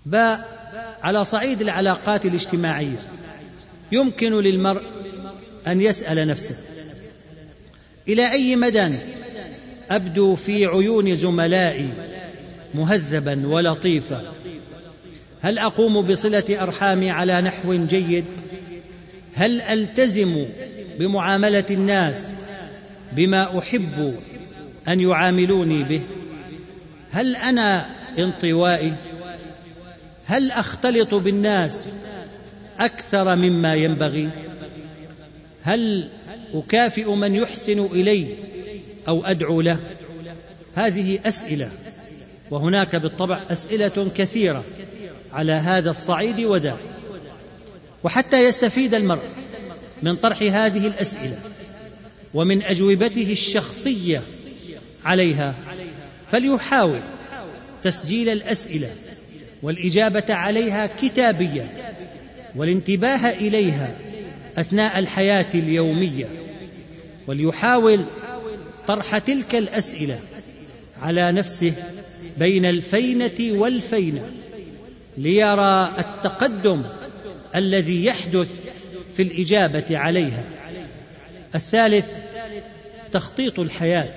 باء، على صعيد العلاقات الاجتماعية يمكن للمرء أن يسأل نفسه: إلى أي مدى أبدو في عيون زملائي مهذبا ولطيفا؟ هل أقوم بصلة أرحامي على نحو جيد؟ هل ألتزم بمعاملة الناس بما أحب أن يعاملوني به؟ هل أنا انطوائي؟ هل أختلط بالناس أكثر مما ينبغي؟ هل أكافئ من يحسن إلي أو أدعو له؟ هذه أسئلة، وهناك بالطبع أسئلة كثيرة على هذا الصعيد وذاك. وحتى يستفيد المرء من طرح هذه الأسئلة ومن أجوبته الشخصية عليها، فليحاول تسجيل الأسئلة والإجابة عليها كتابيا، والانتباه إليها أثناء الحياة اليومية، وليحاول طرح تلك الأسئلة على نفسه بين الفينة والفينة ليرى التقدم الذي يحدث في الإجابة عليها. الثالث، تخطيط الحياة.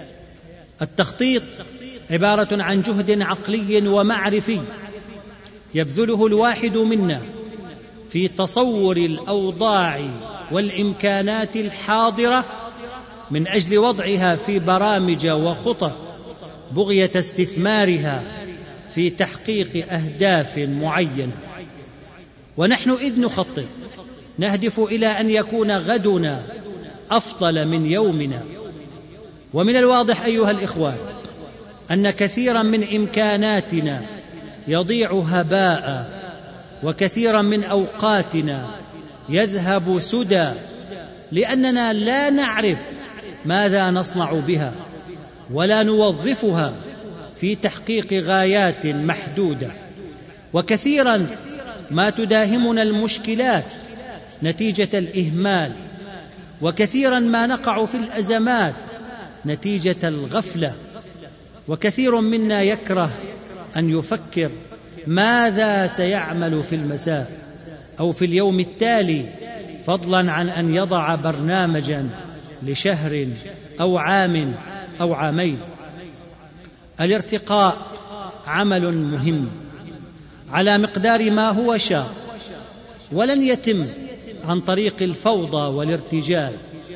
التخطيط عبارة عن جهد عقلي ومعرفي يبذله الواحد منا في تصور الأوضاع والإمكانات الحاضرة من أجل وضعها في برامج وخطط بغية استثمارها في تحقيق أهداف معينة. ونحن إذ نخطط نهدف إلى أن يكون غدنا أفضل من يومنا. ومن الواضح أيها الإخوان أن كثيرا من إمكاناتنا يضيع هباء، وكثيرا من أوقاتنا يذهب سدى لأننا لا نعرف ماذا نصنع بها ولا نوظفها في تحقيق غايات محدودة. وكثيرا ما تداهمنا المشكلات نتيجة الإهمال، وكثيرا ما نقع في الأزمات نتيجة الغفلة. وكثير منا يكره أن يفكر ماذا سيعمل في المساء أو في اليوم التالي، فضلا عن أن يضع برنامجا لشهر أو عام أو عامين. الارتقاء عمل مهم على مقدار ما هو شاق، ولن يتم عن طريق الفوضى والارتجال.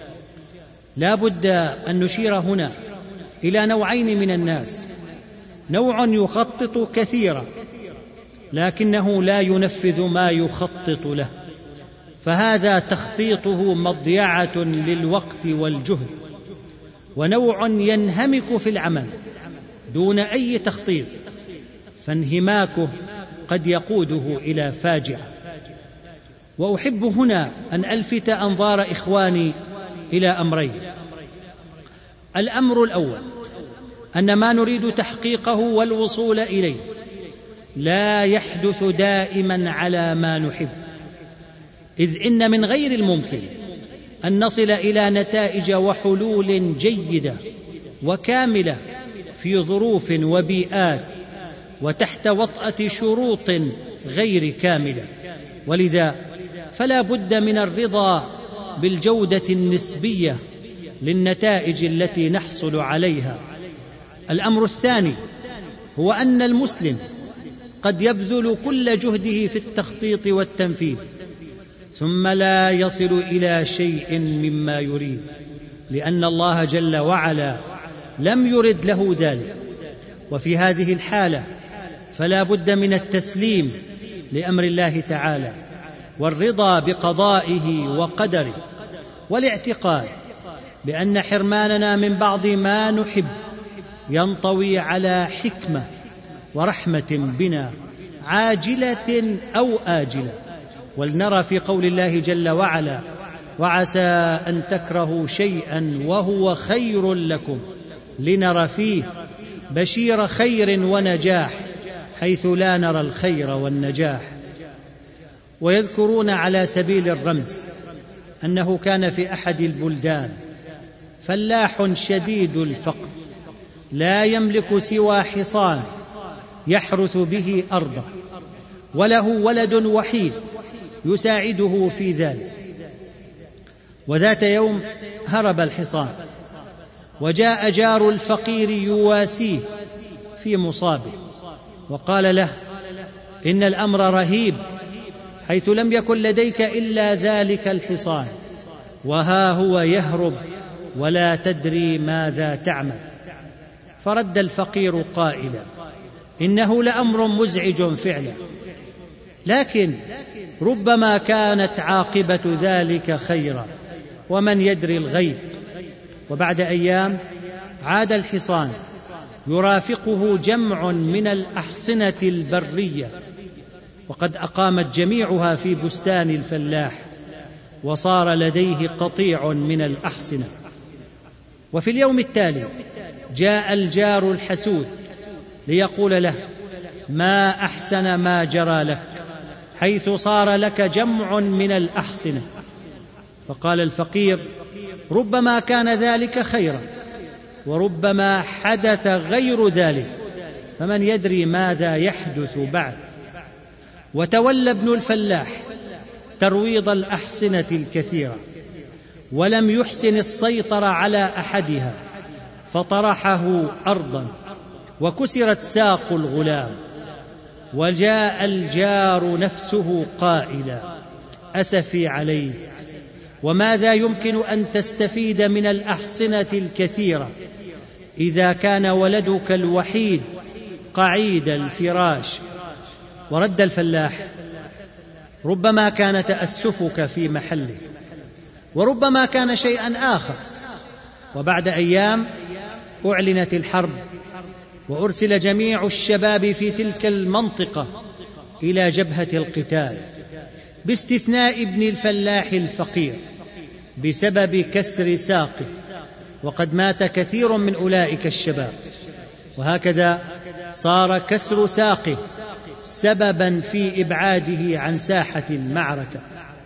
لا بد أن نشير هنا إلى نوعين من الناس: نوع يخطط كثيرا لكنه لا ينفذ ما يخطط له، فهذا تخطيطه مضيعة للوقت والجهد. ونوع ينهمك في العمل دون أي تخطيط، فانهماكه قد يقوده إلى فاجعة. وأحب هنا أن ألفت أنظار إخواني إلى أمرين. الأمر الأول أن ما نريد تحقيقه والوصول إليه لا يحدث دائما على ما نحب، إذ إن من غير الممكن أن نصل إلى نتائج وحلول جيدة وكاملة في ظروف وبيئات وتحت وطأة شروط غير كاملة. ولذا فلا بد من الرضا بالجودة النسبية للنتائج التي نحصل عليها. الأمر الثاني هو أن المسلم قد يبذل كل جهده في التخطيط والتنفيذ ثم لا يصل إلى شيء مما يريد، لأن الله جل وعلا لم يرد له ذلك. وفي هذه الحالة فلا بد من التسليم لأمر الله تعالى والرضا بقضائه وقدره، والاعتقاد بأن حرماننا من بعض ما نحب ينطوي على حكمة ورحمة بنا عاجلة أو آجلة. ولنرى في قول الله جل وعلا: وعسى أن تكرهوا شيئا وهو خير لكم، لنرى فيه بشير خير ونجاح حيث لا نرى الخير والنجاح. ويذكرون على سبيل الرمز أنه كان في أحد البلدان فلاح شديد الفقر لا يملك سوى حصان يحرث به أرضه، وله ولد وحيد يساعده في ذلك. وذات يوم هرب الحصان، وجاء جار الفقير يواسيه في مصابه، وقال له: إن الأمر رهيب، حيث لم يكن لديك إلا ذلك الحصان، وها هو يهرب ولا تدري ماذا تعمل. فرد الفقير قائلا: إنه لأمر مزعج فعلا، لكن ربما كانت عاقبة ذلك خيرا، ومن يدري الغيب. وبعد أيام عاد الحصان يرافقه جمع من الأحصنة البرية، وقد أقامت جميعها في بستان الفلاح، وصار لديه قطيع من الأحصنة. وفي اليوم التالي جاء الجار الحسود ليقول له: ما أحسن ما جرى لك، حيث صار لك جمع من الأحصنة. فقال الفقير: ربما كان ذلك خيرا، وربما حدث غير ذلك، فمن يدري ماذا يحدث بعد. وتولى ابن الفلاح ترويض الأحصنة الكثيرة، ولم يحسن السيطرة على أحدها، فطرحه أرضا وكسرت ساق الغلام. وجاء الجار نفسه قائلا: أسفي عليه، وماذا يمكن أن تستفيد من الأحصنة الكثيرة إذا كان ولدك الوحيد قعيد الفراش؟ ورد الفلاح: ربما كان تأسفك في محله، وربما كان شيئا آخر. وبعد أيام أعلنت الحرب، وأرسل جميع الشباب في تلك المنطقة إلى جبهة القتال، باستثناء ابن الفلاح الفقير بسبب كسر ساقه، وقد مات كثير من أولئك الشباب. وهكذا صار كسر ساقه سببا في إبعاده عن ساحة المعركة.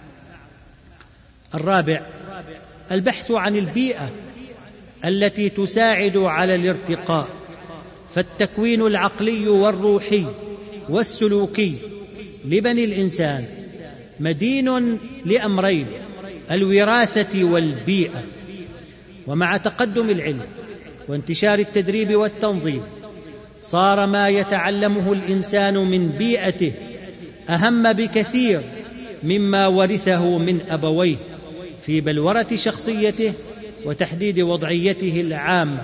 الرابع: البحث عن البيئة التي تساعد على الارتقاء. فالتكوين العقلي والروحي والسلوكي لبني الإنسان مدين لأمرين: الوراثة والبيئة. ومع تقدم العلم وانتشار التدريب والتنظيم، صار ما يتعلمه الإنسان من بيئته أهم بكثير مما ورثه من أبويه في بلورة شخصيته وتحديد وضعيته العامة.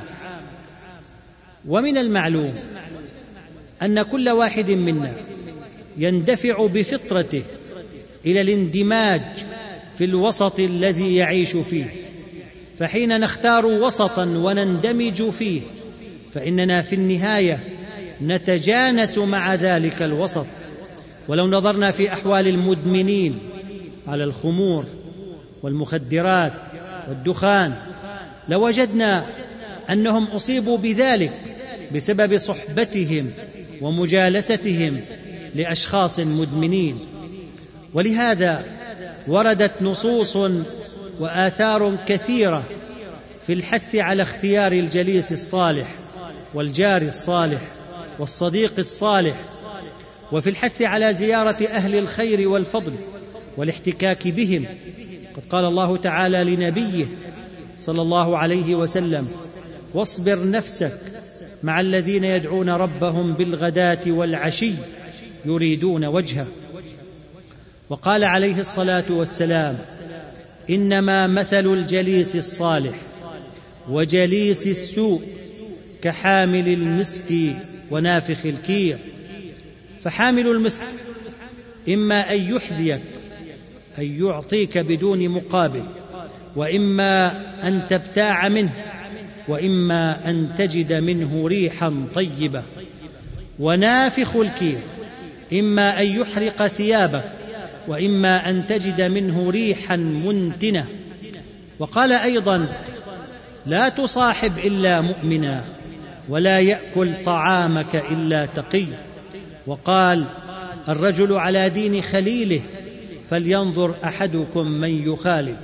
ومن المعلوم أن كل واحد منا يندفع بفطرته إلى الاندماج في الوسط الذي يعيش فيه، فحين نختار وسطا ونندمج فيه فإننا في النهاية نتجانس مع ذلك الوسط. ولو نظرنا في أحوال المدمنين على الخمور والمخدرات والدخان لوجدنا أنهم أصيبوا بذلك بسبب صحبتهم ومجالستهم لأشخاص مدمنين. ولهذا وردت نصوص وآثار كثيرة في الحث على اختيار الجليس الصالح والجار الصالح والصديق الصالح، وفي الحث على زيارة أهل الخير والفضل والاحتكاك بهم. قد قال الله تعالى لنبيه صلى الله عليه وسلم: واصبر نفسك مع الذين يدعون ربهم بالغداة والعشي يريدون وجهه. وقال عليه الصلاة والسلام: إنما مثل الجليس الصالح وجليس السوء كحامل المسك ونافخ الكير. فحامل المسك إما أن يحذيك، أن يعطيك بدون مقابل، وإما أن تبتاع منه، وإما أن تجد منه ريحا طيبة. ونافخ الكير إما أن يحرق ثيابك، وإما أن تجد منه ريحا منتنة. وقال أيضا: لا تصاحب إلا مؤمنا، ولا يأكل طعامك إلا تقي. وقال: الرجل على دين خليله، فلينظر أحدكم من يخالف.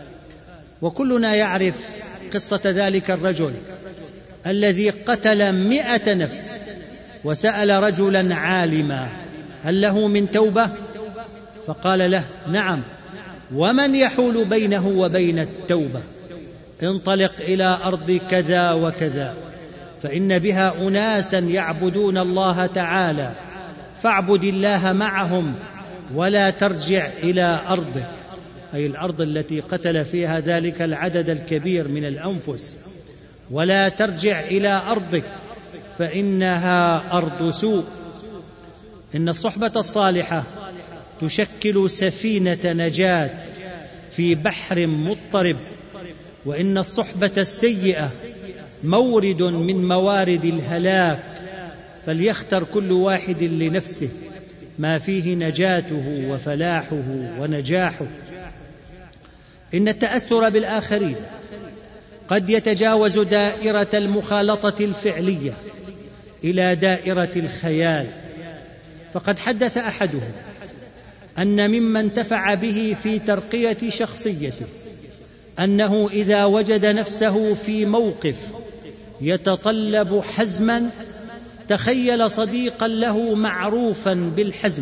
وكلنا يعرف قصة ذلك الرجل الذي قتل 100 نفس، وسأل رجلا عالما هل له من توبة؟ فقال له: نعم، ومن يحول بينه وبين التوبة؟ انطلق إلى أرض كذا وكذا، فإن بها أناسا يعبدون الله تعالى، فاعبد الله معهم ولا ترجع إلى أرضك، أي الأرض التي قتل فيها ذلك العدد الكبير من الأنفس، ولا ترجع إلى أرضك فإنها أرض سوء. إن الصحبة الصالحة تشكل سفينة نجاة في بحر مضطرب، وإن الصحبة السيئة مورد من موارد الهلاك، فليختر كل واحد لنفسه ما فيه نجاته وفلاحه ونجاحه. إن التأثر بالآخرين قد يتجاوز دائرة المخالطة الفعلية إلى دائرة الخيال، فقد حدث أحدهم أن مما انتفع به في ترقية شخصيته أنه إذا وجد نفسه في موقف يتطلب حزما تخيل صديقا له معروفا بالحزم،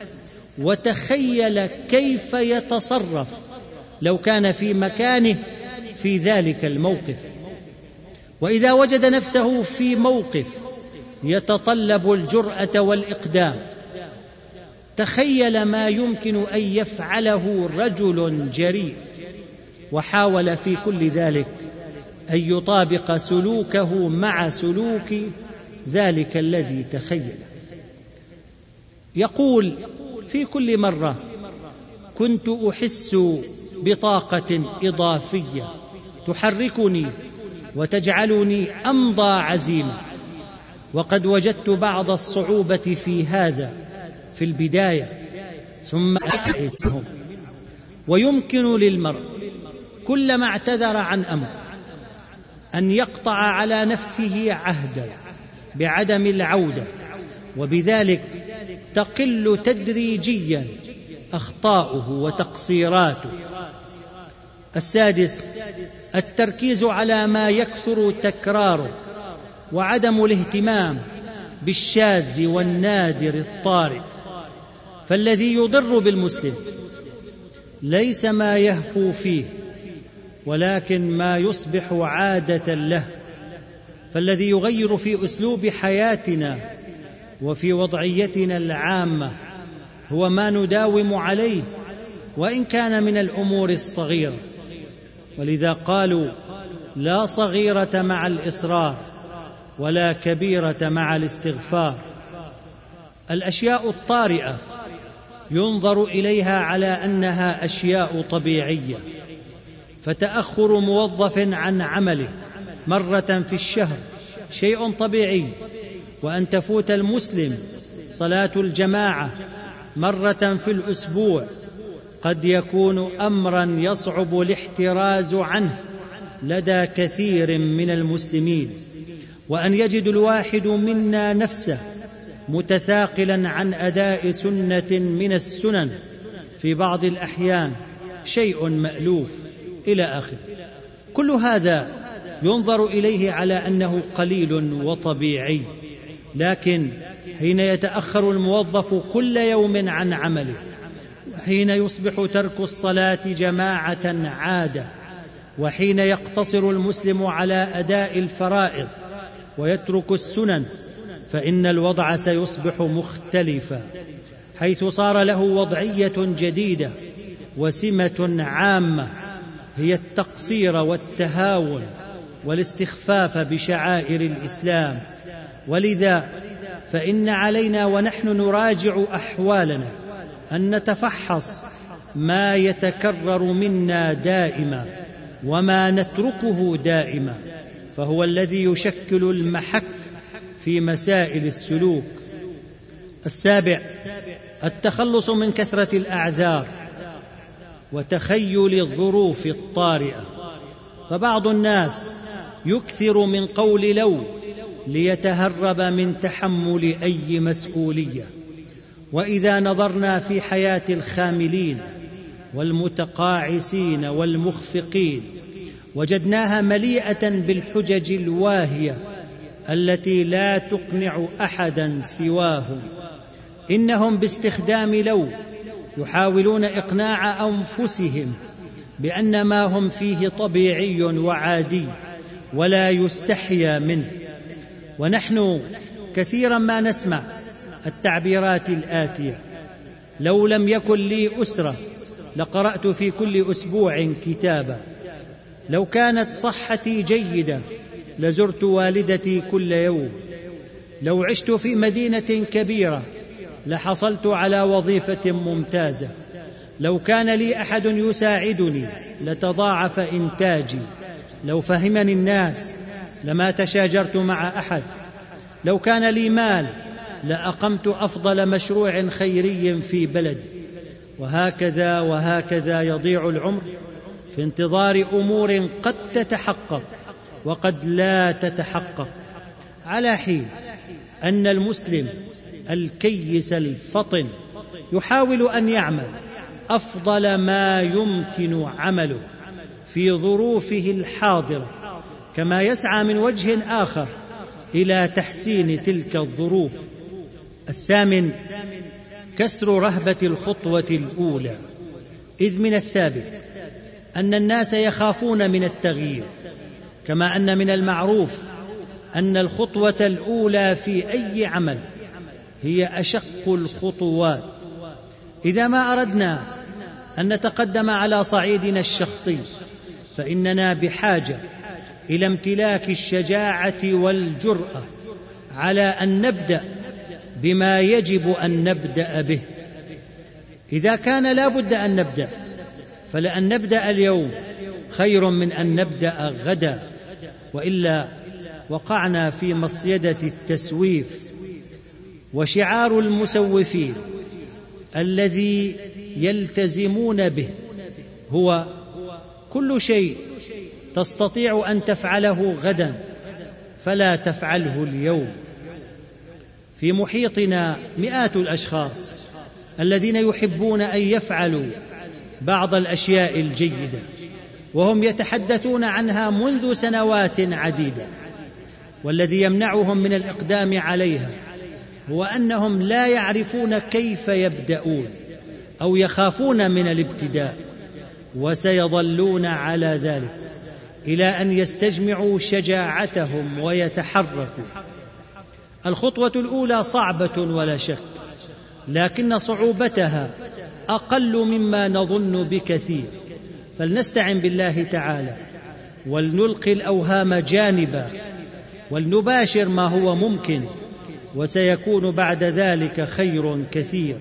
وتخيل كيف يتصرف لو كان في مكانه في ذلك الموقف. وإذا وجد نفسه في موقف يتطلب الجرأة والإقدام تخيل ما يمكن أن يفعله رجل جريء، وحاول في كل ذلك أن يطابق سلوكه مع سلوك ذلك الذي تخيل. يقول: في كل مرة كنت أحس بطاقة إضافية تحركني وتجعلني أمضى عزيمة، وقد وجدت بعض الصعوبة في هذا في البداية ثم أعيدهم. ويمكن للمرء كلما اعتذر عن أمر أن يقطع على نفسه عهدا بعدم العودة، وبذلك تقل تدريجيا أخطاؤه وتقصيراته. 6. التركيز على ما يكثر تكراره، وعدم الاهتمام بالشاذ والنادر الطارئ. فالذي يضر بالمسلم ليس ما يهفو فيه، ولكن ما يصبح عادة له. فالذي يغير في أسلوب حياتنا وفي وضعيتنا العامة هو ما نداوم عليه، وإن كان من الأمور الصغيرة. ولذا قالوا: لا صغيرة مع الإصرار ولا كبيرة مع الاستغفار. الأشياء الطارئة ينظر إليها على أنها أشياء طبيعية، فتأخر موظف عن عمله مرة في الشهر شيء طبيعي، وأن تفوت المسلم صلاة الجماعة مرة في الأسبوع قد يكون أمرا يصعب الاحتراز عنه لدى كثير من المسلمين. وأن يجد الواحد منا نفسه متثاقلا عن أداء سنة من السنن في بعض الأحيان شيء مألوف إلى آخره. كل هذا ينظر إليه على أنه قليل وطبيعي، لكن حين يتأخر الموظف كل يوم عن عمله، وحين يصبح ترك الصلاة جماعة عادة، وحين يقتصر المسلم على أداء الفرائض ويترك السنن، فإن الوضع سيصبح مختلفا، حيث صار له وضعية جديدة وسمة عامة هي التقصير والتهاون والاستخفاف بشعائر الإسلام. ولذا فإن علينا ونحن نراجع أحوالنا أن نتفحص ما يتكرر منا دائما وما نتركه دائما، فهو الذي يشكل المحك في مسائل السلوك. 7. التخلص من كثرة الأعذار وتخيل الظروف الطارئة. فبعض الناس يكثر من قول لو ليتهرب من تحمل أي مسؤولية. وإذا نظرنا في حياة الخاملين والمتقاعسين والمخفقين وجدناها مليئة بالحجج الواهية التي لا تقنع أحدا سواهم. إنهم باستخدام لو يحاولون إقناع أنفسهم بأن ما هم فيه طبيعي وعادي ولا يستحيا منه. ونحن كثيرا ما نسمع التعبيرات الآتية: لو لم يكن لي أسرة لقرأت في كل أسبوع كتابا، لو كانت صحتي جيدة لزرت والدتي كل يوم، لو عشت في مدينة كبيرة لحصلت على وظيفة ممتازة، لو كان لي أحد يساعدني لتضاعف إنتاجي، لو فهمني الناس لما تشاجرت مع أحد، لو كان لي مال لأقمت أفضل مشروع خيري في بلدي. وهكذا وهكذا يضيع العمر في انتظار أمور قد تتحقق وقد لا تتحقق، على حين أن المسلم الكيس الفطن يحاول أن يعمل أفضل ما يمكن عمله في ظروفه الحاضرة، كما يسعى من وجه آخر إلى تحسين تلك الظروف. 8، كسر رهبة الخطوة الأولى. إذ من الثابت أن الناس يخافون من التغيير، كما أن من المعروف أن الخطوة الأولى في أي عمل هي أشق الخطوات. إذا ما أردنا أن نتقدم على صعيدنا الشخصي فإننا بحاجة إلى امتلاك الشجاعة والجرأة على أن نبدأ بما يجب أن نبدأ به. إذا كان لا بد أن نبدأ، فلأن نبدأ اليوم خير من أن نبدأ غدا، وإلا وقعنا في مصيدة التسويف. وشعار المسوفين الذي يلتزمون به هو: كل شيء تستطيع أن تفعله غدا فلا تفعله اليوم. في محيطنا مئات الأشخاص الذين يحبون أن يفعلوا بعض الأشياء الجيدة، وهم يتحدثون عنها منذ سنوات عديدة، والذي يمنعهم من الإقدام عليها هو أنهم لا يعرفون كيف يبدأون أو يخافون من الابتداء، وسيظلون على ذلك إلى أن يستجمعوا شجاعتهم ويتحركوا. الخطوة الأولى صعبة ولا شك، لكن صعوبتها أقل مما نظن بكثير، فلنستعن بالله تعالى ولنلقي الأوهام جانبا ولنباشر ما هو ممكن، وسيكون بعد ذلك خير كثير.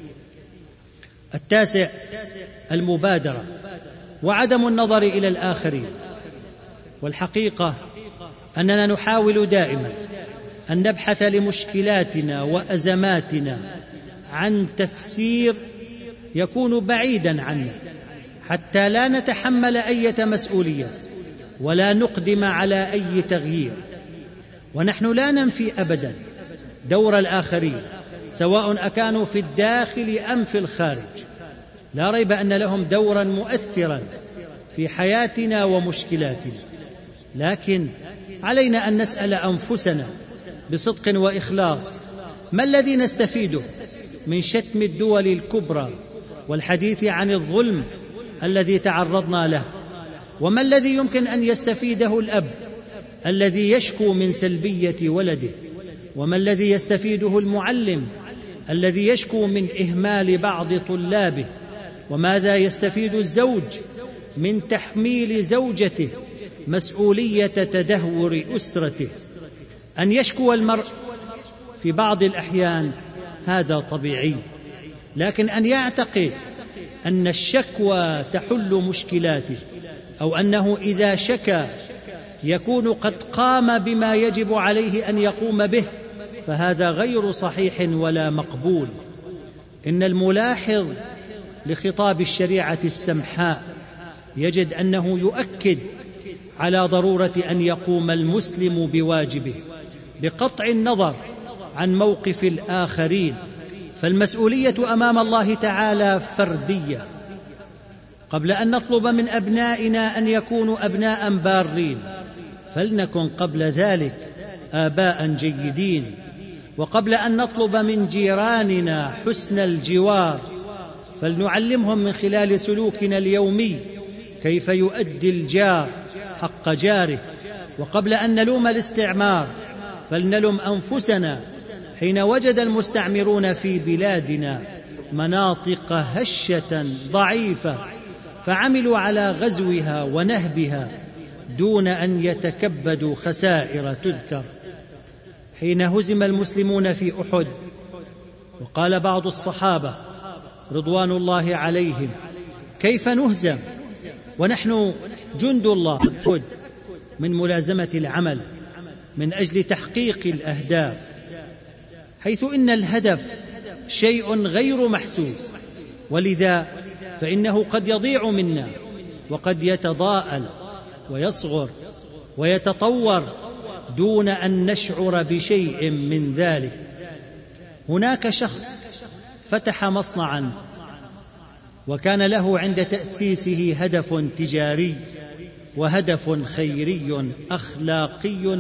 9، المبادرة وعدم النظر إلى الآخرين. والحقيقة أننا نحاول دائما أن نبحث لمشكلاتنا وأزماتنا عن تفسير يكون بعيدا عنا، حتى لا نتحمل أي مسؤولية ولا نقدم على أي تغيير. ونحن لا ننفي أبدا دور الآخرين، سواء أكانوا في الداخل أم في الخارج. لا ريب أن لهم دورا مؤثرا في حياتنا ومشكلاتنا، لكن علينا أن نسأل أنفسنا بصدق وإخلاص: ما الذي نستفيده من شتم الدول الكبرى والحديث عن الظلم الذي تعرضنا له؟ وما الذي يمكن أن يستفيده الأب الذي يشكو من سلبية ولده؟ وما الذي يستفيده المعلم الذي يشكو من إهمال بعض طلابه؟ وماذا يستفيد الزوج من تحميل زوجته مسؤولية تدهور أسرته؟ أن يشكو المرء في بعض الأحيان هذا طبيعي، لكن أن يعتقد أن الشكوى تحل مشكلاته، أو أنه إذا شكى يكون قد قام بما يجب عليه أن يقوم به، فهذا غير صحيح ولا مقبول. إن الملاحظ لخطاب الشريعة السمحاء يجد أنه يؤكد على ضرورة أن يقوم المسلم بواجبه بقطع النظر عن موقف الآخرين، فالمسؤولية أمام الله تعالى فردية. قبل أن نطلب من أبنائنا أن يكونوا أبناء بارين، فلنكن قبل ذلك آباء جيدين. وقبل أن نطلب من جيراننا حسن الجوار فلنعلمهم من خلال سلوكنا اليومي كيف يؤدي الجار حق جاره. وقبل أن نلوم الاستعمار فلنلم أنفسنا حين وجد المستعمرون في بلادنا مناطق هشة ضعيفة فعملوا على غزوها ونهبها دون أن يتكبدوا خسائر تذكر. حين هزم المسلمون في أحد وقال بعض الصحابة رضوان الله عليهم: كيف نهزم ونحن جند الله؟ من ملازمة العمل من أجل تحقيق الأهداف، حيث إن الهدف شيء غير محسوس، ولذا فإنه قد يضيع منا وقد يتضاءل ويصغر ويتطور دون أن نشعر بشيء من ذلك. هناك شخص فتح مصنعا وكان له عند تأسيسه هدف تجاري وهدف خيري أخلاقي،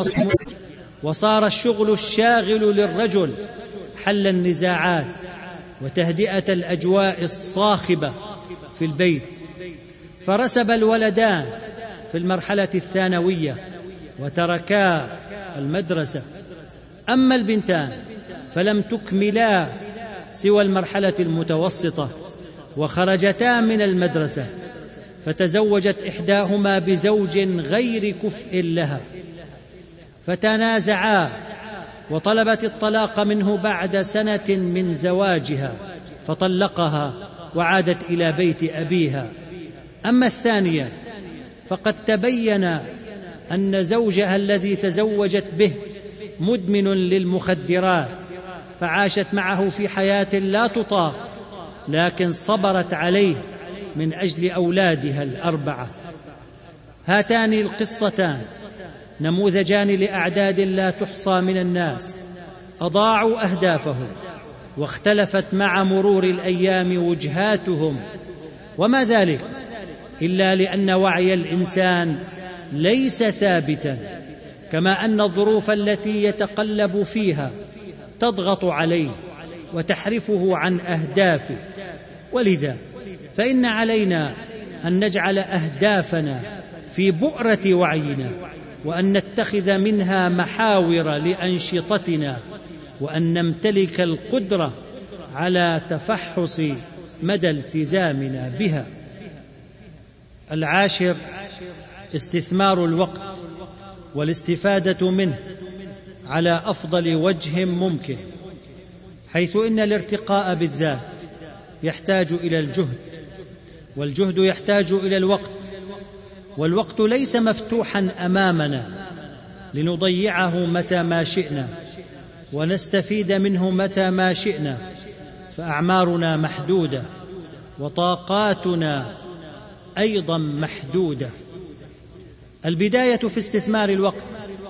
وصار الشغل الشاغل للرجل حل النزاعات وتهدئة الأجواء الصاخبة في البيت، فرسب الولدان في المرحلة الثانوية وتركا المدرسة، أما البنتان فلم تكملا سوى المرحلة المتوسطة وخرجتا من المدرسة، فتزوجت إحداهما بزوج غير كفء لها، فتنازعا وطلبت الطلاق منه بعد سنة من زواجها، فطلقها وعادت إلى بيت أبيها. أما الثانية فقد تبين أن زوجها الذي تزوجت به مدمن للمخدرات، فعاشت معه في حياة لا تطاق، لكن صبرت عليه من أجل أولادها الأربعة. هاتان القصتان نموذجان لأعداد لا تحصى من الناس أضاعوا أهدافهم، واختلفت مع مرور الأيام وجهاتهم، وما ذلك إلا لأن وعي الإنسان ليس ثابتا، كما أن الظروف التي يتقلب فيها تضغط عليه وتحرفه عن أهدافه. ولذا فإن علينا أن نجعل أهدافنا في بؤرة وعينا، وأن نتخذ منها محاور لأنشطتنا، وأن نمتلك القدرة على تفحص مدى التزامنا بها. العاشر: استثمار الوقت والاستفادة منه على أفضل وجه ممكن، حيث إن الارتقاء بالذات يحتاج إلى الجهد، والجهد يحتاج إلى الوقت، والوقت ليس مفتوحا أمامنا لنضيعه متى ما شئنا ونستفيد منه متى ما شئنا، فأعمارنا محدودة وطاقاتنا أيضا محدودة. البداية في استثمار الوقت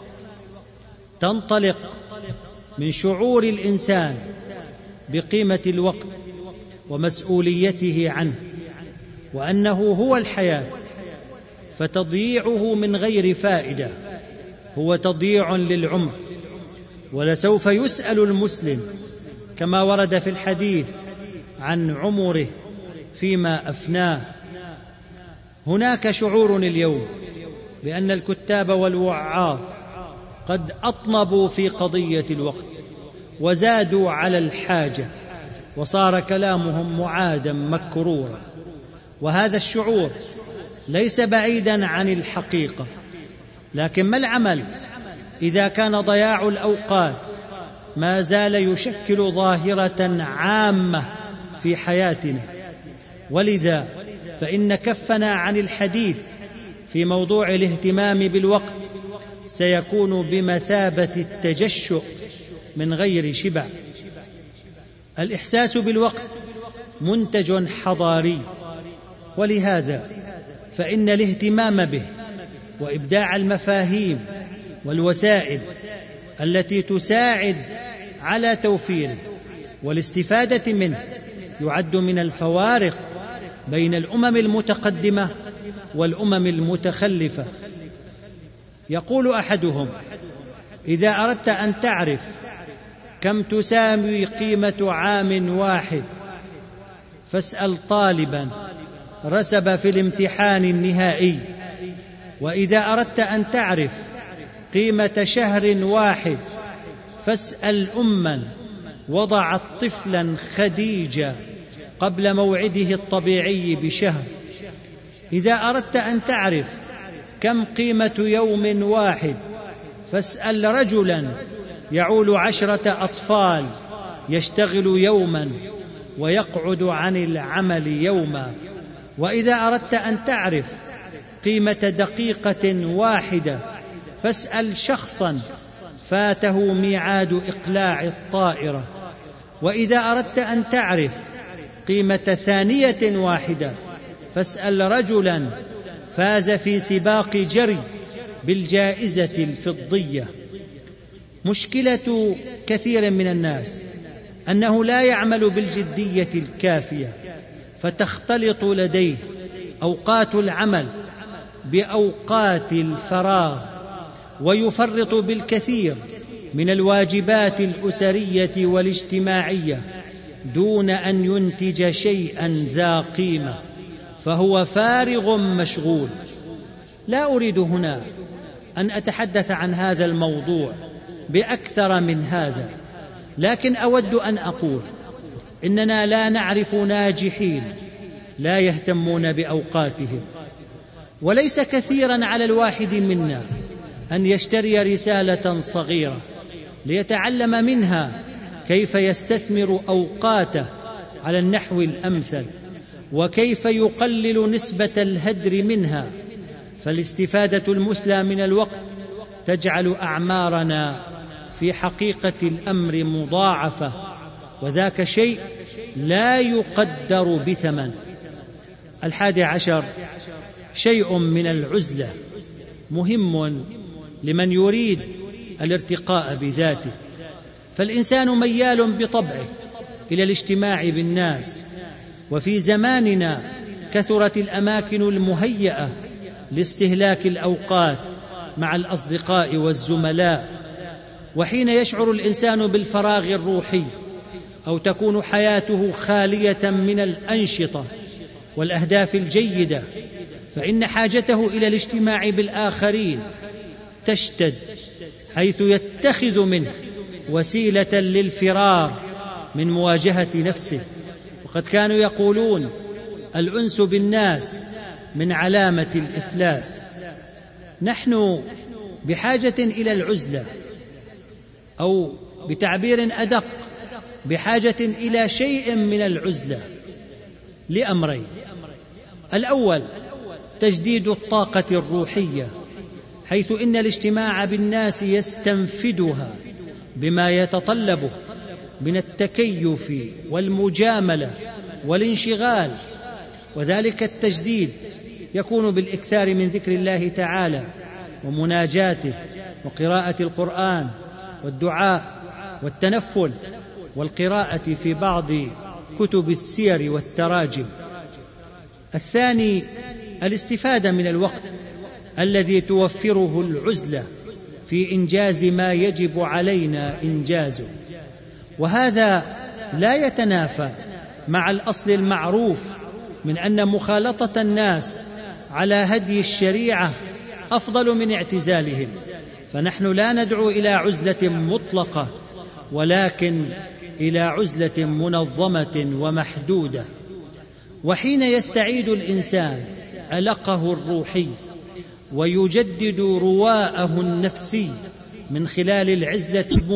تنطلق من شعور الإنسان بقيمة الوقت ومسؤوليته عنه، وأنه هو الحياة، فتضييعه من غير فائدة هو تضييع للعمر. ولسوف يسأل المسلم كما ورد في الحديث عن عمره فيما أفناه. هناك شعور اليوم بأن الكتاب والوعاظ قد أطنبوا في قضية الوقت وزادوا على الحاجة، وصار كلامهم معادا مكرورا، وهذا الشعور ليس بعيدا عن الحقيقة. لكن ما العمل إذا كان ضياع الأوقات ما زال يشكل ظاهرة عامة في حياتنا؟ ولذا فإن كفنا عن الحديث في موضوع الاهتمام بالوقت سيكون بمثابة التجشؤ من غير شبع. الإحساس بالوقت منتج حضاري، ولهذا فإن الاهتمام به وإبداع المفاهيم والوسائل التي تساعد على توفيره والاستفادة منه يعد من الفوارق بين الأمم المتقدمة والأمم المتخلفة. يقول أحدهم: إذا أردت أن تعرف كم تساوي قيمة عام واحد فاسأل طالبا رسب في الامتحان النهائي. وإذا أردت أن تعرف قيمة شهر واحد فاسأل أما وضعت طفلا خديجا قبل موعده الطبيعي بشهر. إذا أردت أن تعرف كم قيمة يوم واحد فاسأل رجلا يعول 10 أطفال يشتغل يوما ويقعد عن العمل يوما. وإذا أردت أن تعرف قيمة دقيقة واحدة فاسأل شخصا فاته ميعاد إقلاع الطائرة. وإذا أردت أن تعرف قيمة ثانية واحدة فاسأل رجلا فاز في سباق جري بالجائزة الفضية. مشكلة كثير من الناس أنه لا يعمل بالجدية الكافية، فتختلط لديه أوقات العمل بأوقات الفراغ، ويفرط بالكثير من الواجبات الأسرية والاجتماعية دون أن ينتج شيئا ذا قيمة، فهو فارغ مشغول. لا أريد هنا أن أتحدث عن هذا الموضوع بأكثر من هذا، لكن أود أن أقول إننا لا نعرف ناجحين لا يهتمون بأوقاتهم. وليس كثيرا على الواحد منا أن يشتري رسالة صغيرة ليتعلم منها كيف يستثمر أوقاته على النحو الأمثل، وكيف يقلل نسبة الهدر منها. فالاستفادة المثلى من الوقت تجعل أعمارنا في حقيقة الأمر مضاعفة، وذاك شيء لا يقدر بثمن. 11 شيء من العزلة مهم لمن يريد الارتقاء بذاته. فالإنسان ميال بطبعه إلى الاجتماع بالناس، وفي زماننا كثرت الأماكن المهيئة لاستهلاك الأوقات مع الأصدقاء والزملاء. وحين يشعر الإنسان بالفراغ الروحي أو تكون حياته خالية من الأنشطة والأهداف الجيدة، فإن حاجته إلى الاجتماع بالآخرين تشتد، حيث يتخذ منه وسيلة للفرار من مواجهة نفسه. وقد كانوا يقولون الأنس بالناس من علامة الإفلاس. نحن بحاجة إلى العزلة، أو بتعبير أدق بحاجة إلى شيء من العزلة لأمرين: الأول تجديد الطاقة الروحية، حيث إن الاجتماع بالناس يستنفدها بما يتطلبه من التكيف والمجاملة والانشغال. وذلك التجديد يكون بالإكثار من ذكر الله تعالى ومناجاته وقراءة القرآن والدعاء والتنفل والقراءة في بعض كتب السير والتراجم. الثاني الاستفادة من الوقت الذي توفره العزلة في إنجاز ما يجب علينا إنجازه، وهذا لا يتنافى مع الأصل المعروف من أن مخالطة الناس على هدي الشريعة أفضل من اعتزالهم. فنحن لا ندعو إلى عزلة مطلقة، ولكن إلى عزلة منظمة ومحدودة. وحين يستعيد الإنسان ألقه الروحي ويجدد رواءه النفسي من خلال العزلة